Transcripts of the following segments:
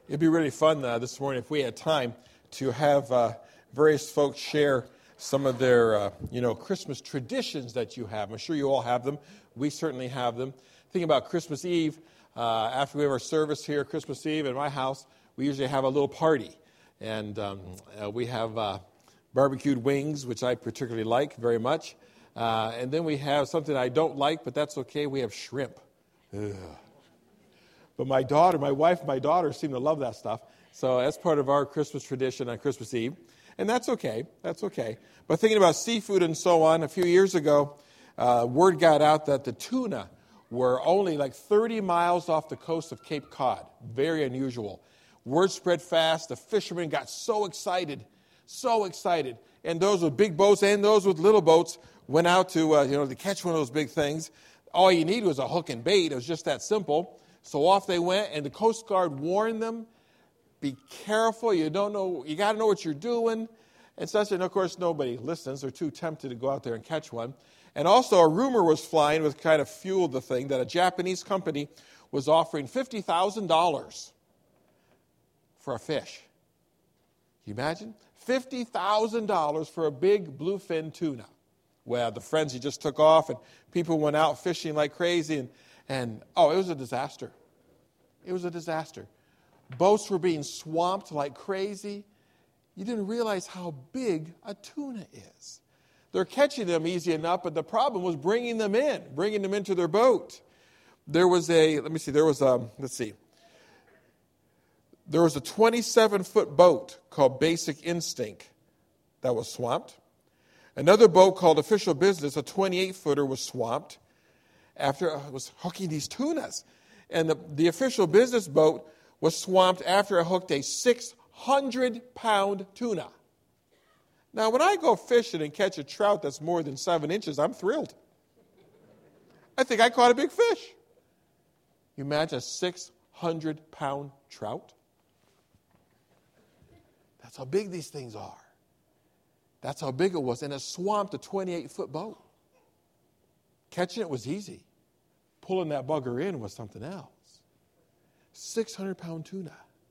It'd be really fun this morning if we had time to have various folks share some of their, Christmas traditions that you have. I'm sure you all have them. We certainly have them. Thinking about Christmas Eve, after we have our service here, Christmas Eve, in my house, we usually have a little party. And we have barbecued wings, which I particularly like very much. And then we have something I don't like, but that's okay. We have shrimp. Ugh. But my wife and my daughter seem to love that stuff. So that's part of our Christmas tradition on Christmas Eve. And that's okay. That's okay. But thinking about seafood and so on, a few years ago, word got out that the tuna were only like 30 miles off the coast of Cape Cod. Very unusual. Word spread fast. The fishermen got so excited. And those with big boats and those with little boats went out to catch one of those big things. All you need was a hook and bait. It was just that simple. So off they went, and the Coast Guard warned them, be careful, you got to know what you're doing, and such. And of course, nobody listens. They're too tempted to go out there and catch one. And also a rumor was flying, which kind of fueled the thing, that a Japanese company was offering $50,000 for a fish. Can you imagine? $50,000 for a big bluefin tuna. Well, the frenzy just took off, and people went out fishing like crazy, and it was a disaster. It was a disaster. Boats were being swamped like crazy. You didn't realize how big a tuna is. They're catching them easy enough, but the problem was bringing them into their boat. There was a 27-foot boat called Basic Instinct that was swamped. Another boat called Official Business, a 28-footer, was swamped after it was hooking these tunas. And the Official Business boat was swamped after it hooked a 600-pound tuna. Now, when I go fishing and catch a trout that's more than 7 inches, I'm thrilled. I think I caught a big fish. You imagine a 600-pound trout? That's how big these things are. That's how big it was. And it swamped a 28-foot boat. Catching it was easy. Pulling that bugger in was something else. 600-pound tuna.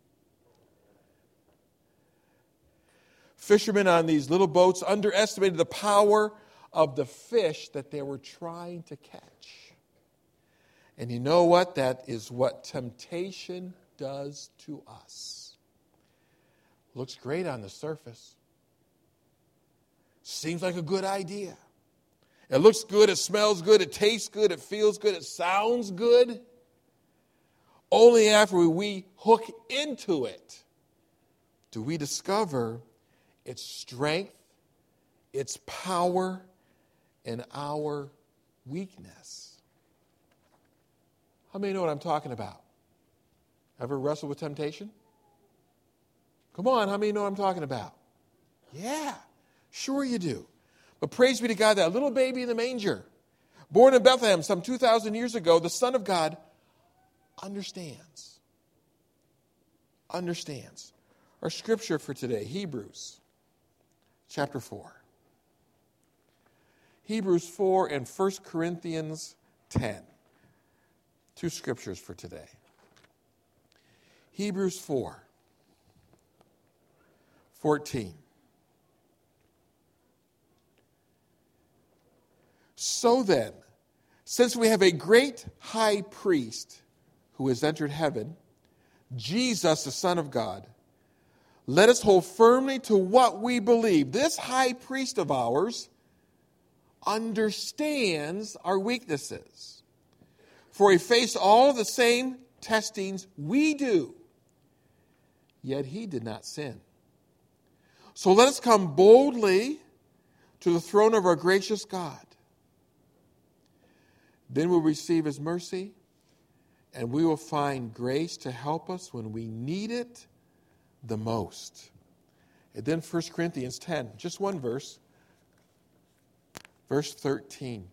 Fishermen on these little boats underestimated the power of the fish that they were trying to catch. And you know what? That is what temptation does to us. Looks great on the surface. Seems like a good idea. It looks good, it smells good, it tastes good, it feels good, it sounds good. Only after we hook into it do we discover its strength, its power, and our weakness. How many know what I'm talking about? Ever wrestled with temptation? Come on, how many know what I'm talking about? Yeah, sure you do. But praise be to God, that little baby in the manger, born in Bethlehem some 2,000 years ago, the Son of God, understands. Our scripture for today, Hebrews chapter 4. Hebrews 4 and 1 Corinthians 10. Two scriptures for today. Hebrews 4:14. So then, since we have a great high priest who has entered heaven, Jesus, the Son of God, let us hold firmly to what we believe. This high priest of ours understands our weaknesses. For he faced all the same testings we do, yet he did not sin. So let us come boldly to the throne of our gracious God. Then we'll receive his mercy, and we will find grace to help us when we need it the most. And then 1 Corinthians 10, just one verse, verse 13.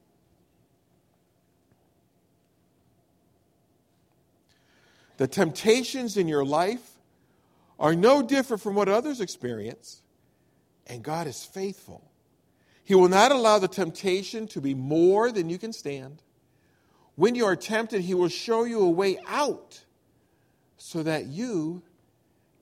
The temptations in your life are no different from what others experience, and God is faithful. He will not allow the temptation to be more than you can stand. When you are tempted, he will show you a way out so that you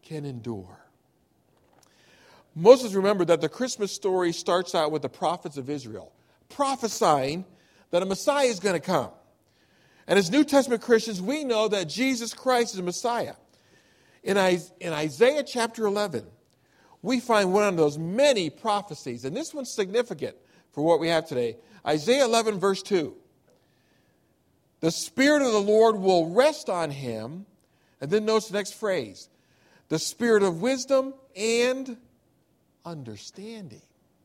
can endure. Most of us remember that the Christmas story starts out with the prophets of Israel prophesying that a Messiah is going to come. And as New Testament Christians, we know that Jesus Christ is a Messiah. In Isaiah chapter 11, we find one of those many prophecies, and this one's significant for what we have today. Isaiah 11, verse 2. The Spirit of the Lord will rest on him, and then notice the next phrase, the Spirit of wisdom and understanding.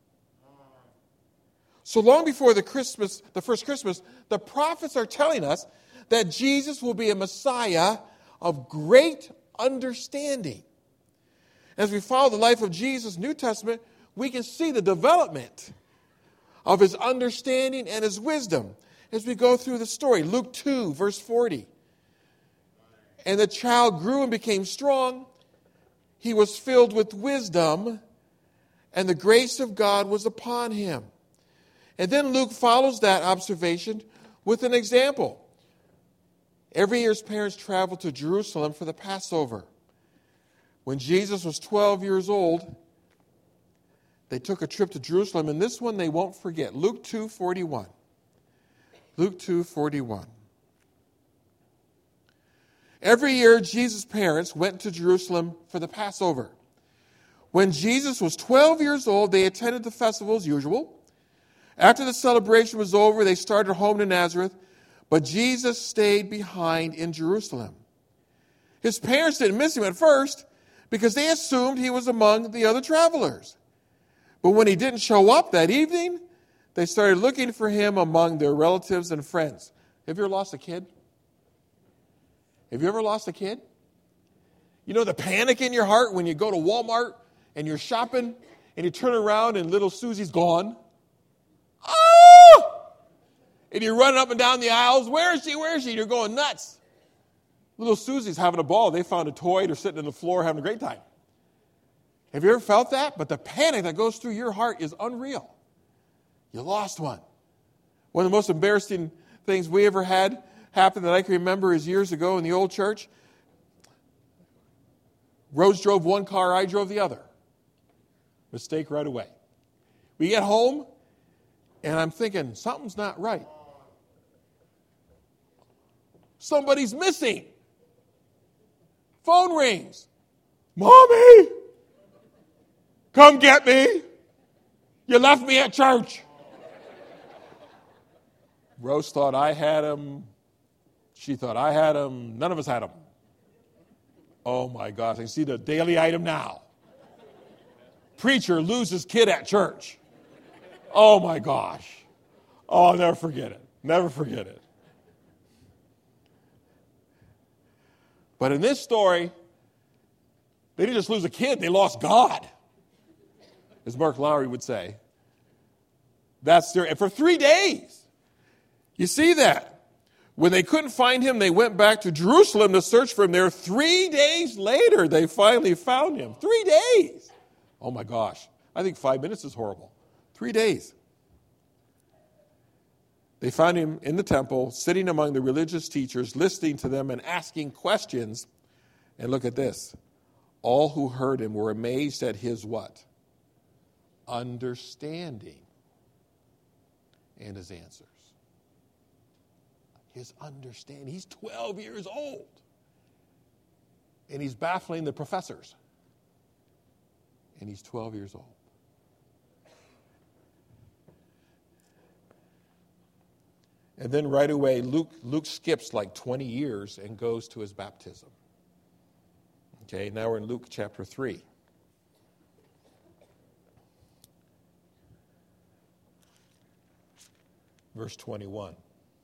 So long before the first Christmas, the prophets are telling us that Jesus will be a Messiah of great understanding. As we follow the life of Jesus, New Testament, we can see the development of his understanding and his wisdom as we go through the story. Luke 2, verse 40. And the child grew and became strong. He was filled with wisdom, and the grace of God was upon him. And then Luke follows that observation with an example. Every year his parents traveled to Jerusalem for the Passover. When Jesus was 12 years old, they took a trip to Jerusalem, and this one they won't forget. Luke 2:41. Luke 2:41. Every year Jesus' parents went to Jerusalem for the Passover. When Jesus was 12 years old, they attended the festival as usual. After the celebration was over, they started home to Nazareth, but Jesus stayed behind in Jerusalem. His parents didn't miss him at first because they assumed he was among the other travelers. But when he didn't show up that evening, they started looking for him among their relatives and friends. Have you ever lost a kid? Have you ever lost a kid? You know the panic in your heart when you go to Walmart and you're shopping and you turn around and little Susie's gone? Oh! And you're running up and down the aisles. Where is she? Where is she? And you're going nuts. Little Susie's having a ball. They found a toy. They're sitting on the floor having a great time. Have you ever felt that? But the panic that goes through your heart is unreal. You lost one. One of the most embarrassing things we ever had happen that I can remember is years ago in the old church. Rose drove one car, I drove the other. Mistake right away. We get home, and I'm thinking, something's not right. Somebody's missing. Phone rings. Mommy, come get me. You left me at church. Rose thought I had him. She thought I had him. None of us had him. Oh my gosh, I can see the daily item now. Preacher loses kid at church. Oh my gosh. Oh, I'll never forget it. Never forget it. But in this story, they didn't just lose a kid, they lost God, as Mark Lowry would say. That's their, and for 3 days. You see that. When they couldn't find him, they went back to Jerusalem to search for him there. 3 days later, they finally found him. 3 days. Oh my gosh. I think 5 minutes is horrible. 3 days. They found him in the temple, sitting among the religious teachers, listening to them and asking questions. And look at this. All who heard him were amazed at his what? Understanding and his answers. His understanding. He's 12 years old. And he's baffling the professors. And he's 12 years old. And then right away, Luke skips like 20 years and goes to his baptism. Okay, now we're in Luke chapter 3. Verse 21.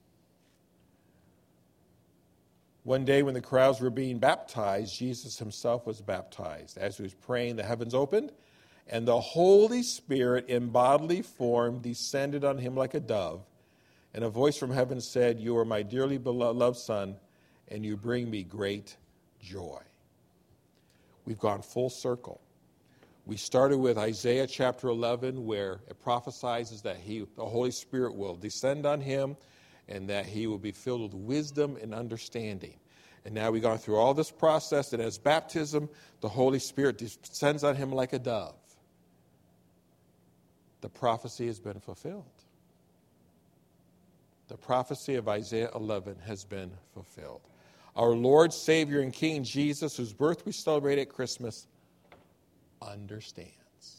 One day when the crowds were being baptized, Jesus himself was baptized. As he was praying, the heavens opened, and the Holy Spirit in bodily form descended on him like a dove. And a voice from heaven said, "You are my dearly beloved Son, and you bring me great joy." We've gone full circle. We started with Isaiah chapter 11, where it prophesies that the Holy Spirit will descend on him and that he will be filled with wisdom and understanding. And now we've gone through all this process, and as baptism, the Holy Spirit descends on him like a dove. The prophecy has been fulfilled. The prophecy of Isaiah 11 has been fulfilled. Our Lord, Savior, and King Jesus, whose birth we celebrate at Christmas, understands.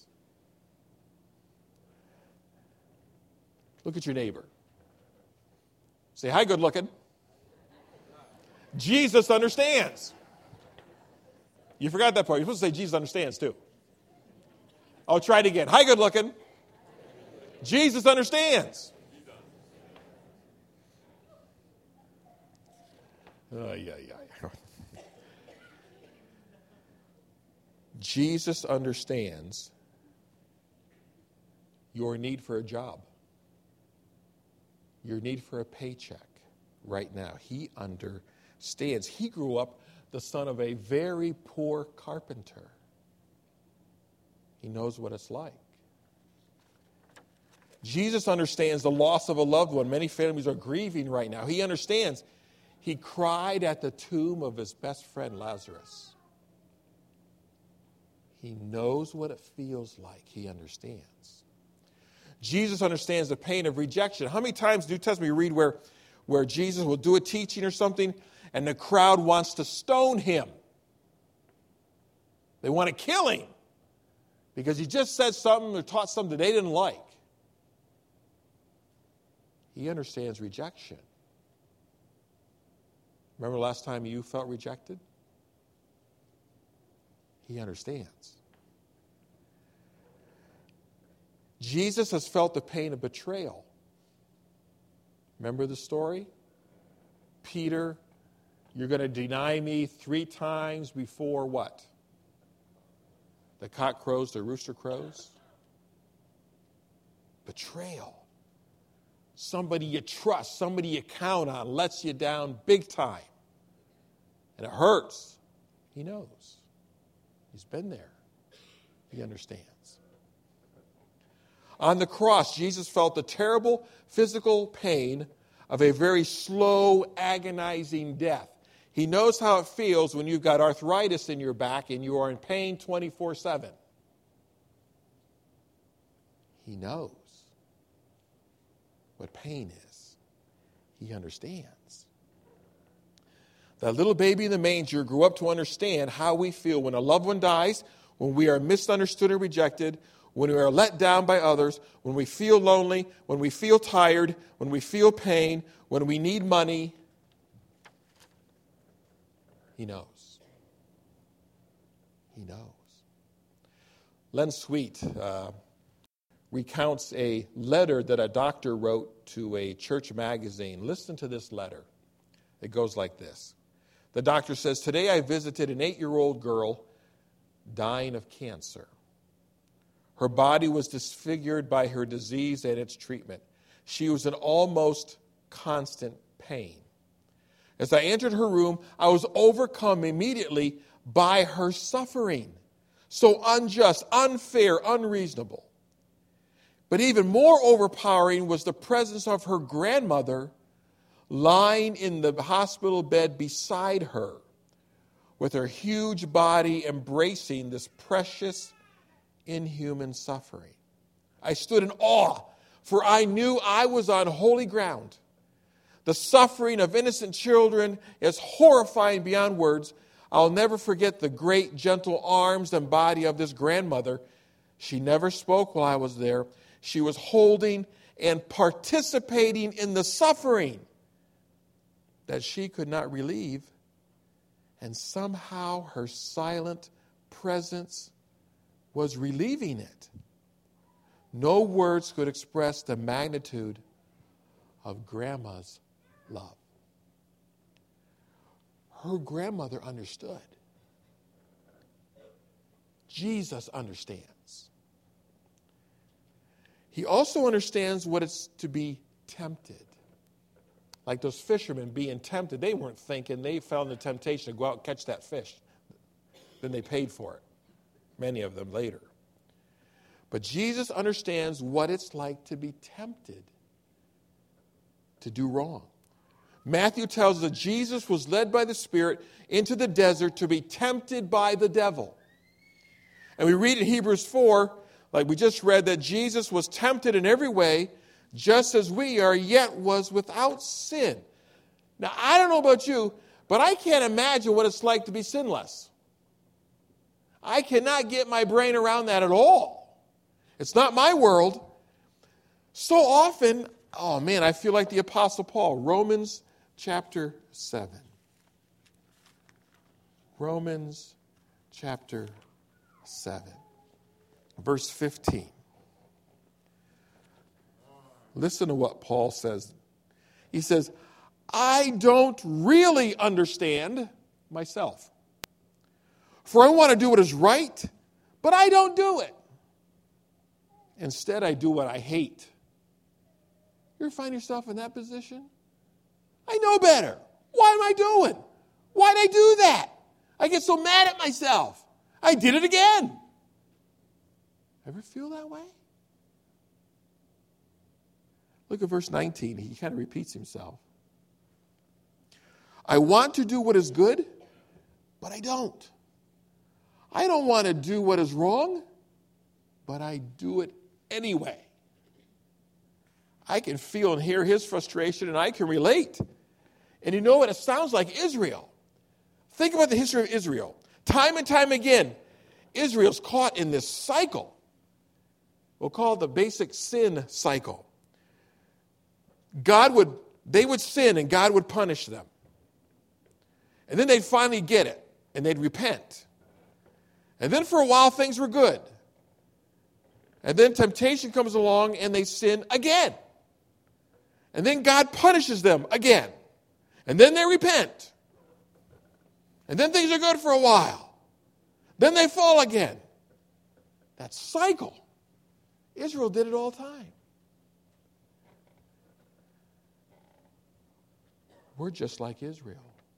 Look at your neighbor. Say, hi, good looking. Jesus understands. You forgot that part. You're supposed to say Jesus understands too. I'll try it again. Hi, good looking. Jesus understands. Jesus understands your need for a job, your need for a paycheck right now. He understands. He grew up the son of a very poor carpenter. He knows what it's like. Jesus understands the loss of a loved one. Many families are grieving right now. He understands. He cried at the tomb of his best friend, Lazarus. He knows what it feels like. He understands. Jesus understands the pain of rejection. How many times in the New Testament you read where Jesus will do a teaching or something and the crowd wants to stone him? They want to kill him because he just said something or taught something they didn't like. He understands rejection. Remember the last time you felt rejected? He understands. Jesus has felt the pain of betrayal. Remember the story? Peter, you're going to deny me 3 times before what? The cock crows, the rooster crows? Betrayal. Somebody you trust, somebody you count on, lets you down big time. And it hurts. He knows. He's been there. He understands. On the cross, Jesus felt the terrible physical pain of a very slow, agonizing death. He knows how it feels when you've got arthritis in your back and you are in pain 24/7. He knows what pain is. He understands. That little baby in the manger grew up to understand how we feel when a loved one dies, when we are misunderstood and rejected, when we are let down by others, when we feel lonely, when we feel tired, when we feel pain, when we need money. He knows. He knows. Len Sweet recounts a letter that a doctor wrote to a church magazine. Listen to this letter. It goes like this. The doctor says, "Today I visited an 8-year-old girl dying of cancer. Her body was disfigured by her disease and its treatment. She was in almost constant pain. As I entered her room, I was overcome immediately by her suffering. So unjust, unfair, unreasonable. But even more overpowering was the presence of her grandmother lying in the hospital bed beside her, with her huge body embracing this precious, inhuman suffering. I stood in awe, for I knew I was on holy ground. The suffering of innocent children is horrifying beyond words. I'll never forget the great, gentle arms and body of this grandmother. She never spoke while I was there. She was holding and participating in the suffering that she could not relieve, and somehow her silent presence was relieving it. No words could express the magnitude of Grandma's love." Her grandmother understood. Jesus understands. He also understands what it's to be tempted. Like those fishermen being tempted, they weren't thinking. They fell into temptation to go out and catch that fish. Then they paid for it, many of them later. But Jesus understands what it's like to be tempted to do wrong. Matthew tells us that Jesus was led by the Spirit into the desert to be tempted by the devil. And we read in Hebrews 4, like we just read, that Jesus was tempted in every way, just as we are, yet was without sin. Now, I don't know about you, but I can't imagine what it's like to be sinless. I cannot get my brain around that at all. It's not my world. So often, oh man, I feel like the Apostle Paul. Romans chapter 7. Romans chapter 7. Verse 15. Listen to what Paul says. He says, I don't really understand myself. For I want to do what is right, but I don't do it. Instead, I do what I hate. You ever find yourself in that position? I know better. What am I doing? Why did I do that? I get so mad at myself. I did it again. Ever feel that way? Look at verse 19. He kind of repeats himself. I want to do what is good, but I don't. I don't want to do what is wrong, but I do it anyway. I can feel and hear his frustration, and I can relate. And you know what? It sounds like Israel. Think about the history of Israel. Time and time again, Israel's caught in this cycle. We'll call it the basic sin cycle. They would sin, and God would punish them. And then they'd finally get it, and they'd repent. And then for a while, things were good. And then temptation comes along, and they sin again. And then God punishes them again. And then they repent. And then things are good for a while. Then they fall again. That cycle. Israel did it all the time. We're just like Israel.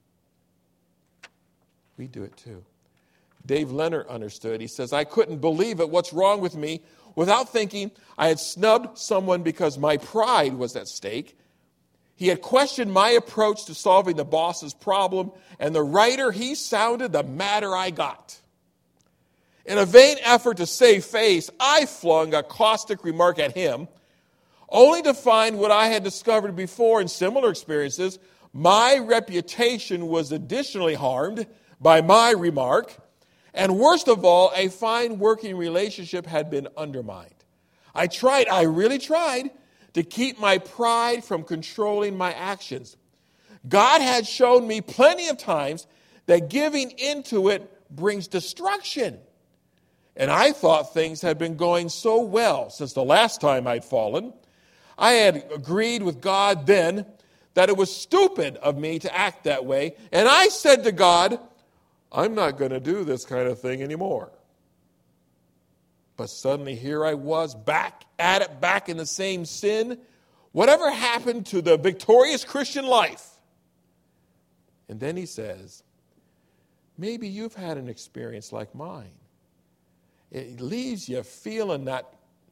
We do it too. Dave Leonard understood. He says, I couldn't believe it. What's wrong with me? Without thinking, I had snubbed someone because my pride was at stake. He had questioned my approach to solving the boss's problem, and the righter he sounded, the madder I got. In a vain effort to save face, I flung a caustic remark at him, only to find what I had discovered before in similar experiences. My reputation was additionally harmed by my remark, and worst of all, a fine working relationship had been undermined. I really tried to keep my pride from controlling my actions. God had shown me plenty of times that giving into it brings destruction. And I thought things had been going so well since the last time I'd fallen. I had agreed with God then that it was stupid of me to act that way. And I said to God, I'm not going to do this kind of thing anymore. But suddenly here I was back at it, back in the same sin. Whatever happened to the victorious Christian life? And then he says, maybe you've had an experience like mine. It leaves you feeling that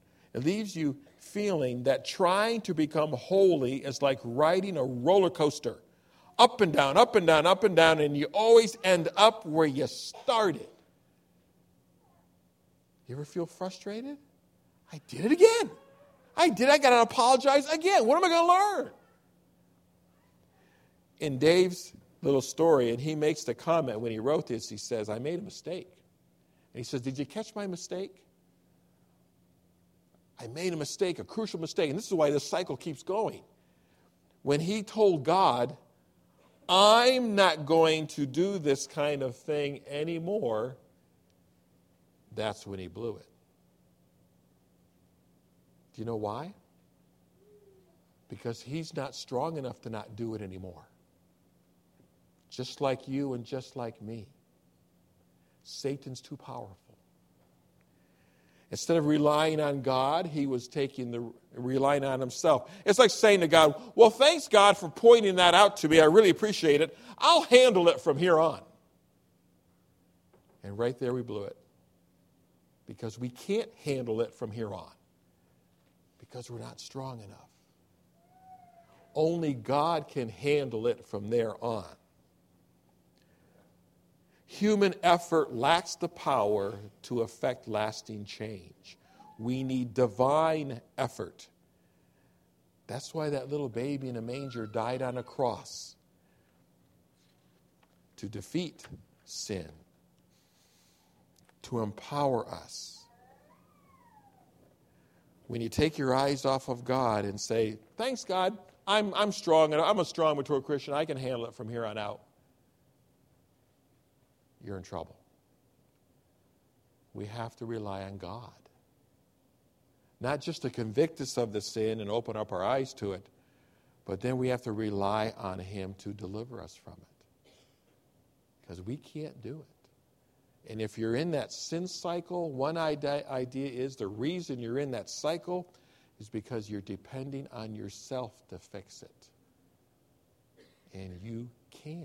trying to become holy is like riding a roller coaster. Up and down, up and down, up and down, and you always end up where you started. You ever feel frustrated? I did it again. I got to apologize again. What am I going to learn? In Dave's little story, and he makes the comment when he wrote this, he says, I made a mistake. And he says, did you catch my mistake? I made a mistake, a crucial mistake. And this is why this cycle keeps going. When he told God, I'm not going to do this kind of thing anymore, that's when he blew it. Do you know why? Because he's not strong enough to not do it anymore. Just like you and just like me. Satan's too powerful. Instead of relying on God, he was relying on himself. It's like saying to God, well, thanks God for pointing that out to me. I really appreciate it. I'll handle it from here on. And right there we blew it. Because we can't handle it from here on. Because we're not strong enough. Only God can handle it from there on. Human effort lacks the power to effect lasting change. We need divine effort. That's why that little baby in a manger died on a cross, to defeat sin, to empower us. When you take your eyes off of God and say, thanks, God, I'm strong, and I'm a strong, mature Christian, I can handle it from here on out, you're in trouble. We have to rely on God. Not just to convict us of the sin and open up our eyes to it, but then we have to rely on Him to deliver us from it. Because we can't do it. And if you're in that sin cycle, one idea is the reason you're in that cycle is because you're depending on yourself to fix it. And you can't.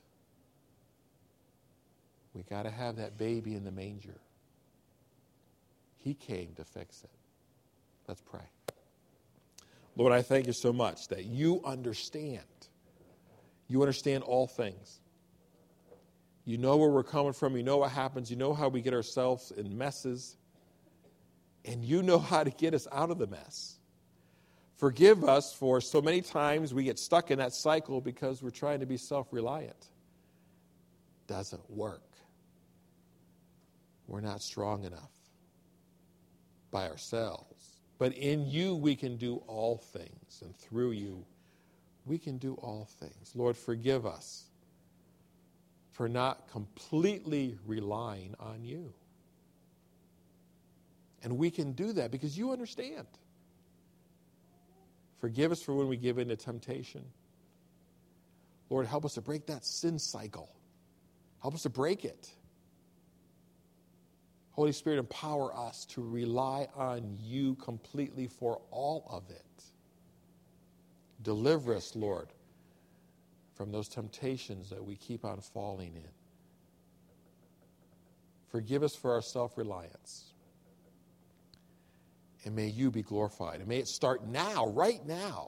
We got to have that baby in the manger. He came to fix it. Let's pray. Lord, I thank you so much that you understand. You understand all things. You know where we're coming from. You know what happens. You know how we get ourselves in messes. And you know how to get us out of the mess. Forgive us for so many times we get stuck in that cycle because we're trying to be self-reliant. Doesn't work. We're not strong enough by ourselves. But in you we can do all things. And through you we can do all things. Lord, forgive us for not completely relying on you. And we can do that because you understand. Forgive us for when we give in to temptation. Lord, help us to break that sin cycle. Help us to break it. Holy Spirit, empower us to rely on you completely for all of it. Deliver us, Lord, from those temptations that we keep on falling in. Forgive us for our self-reliance. And may you be glorified. And may it start now, right now.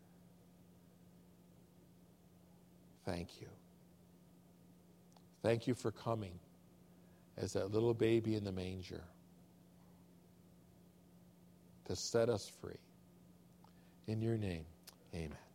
Thank you. Thank you for coming as that little baby in the manger to set us free. In your name, amen.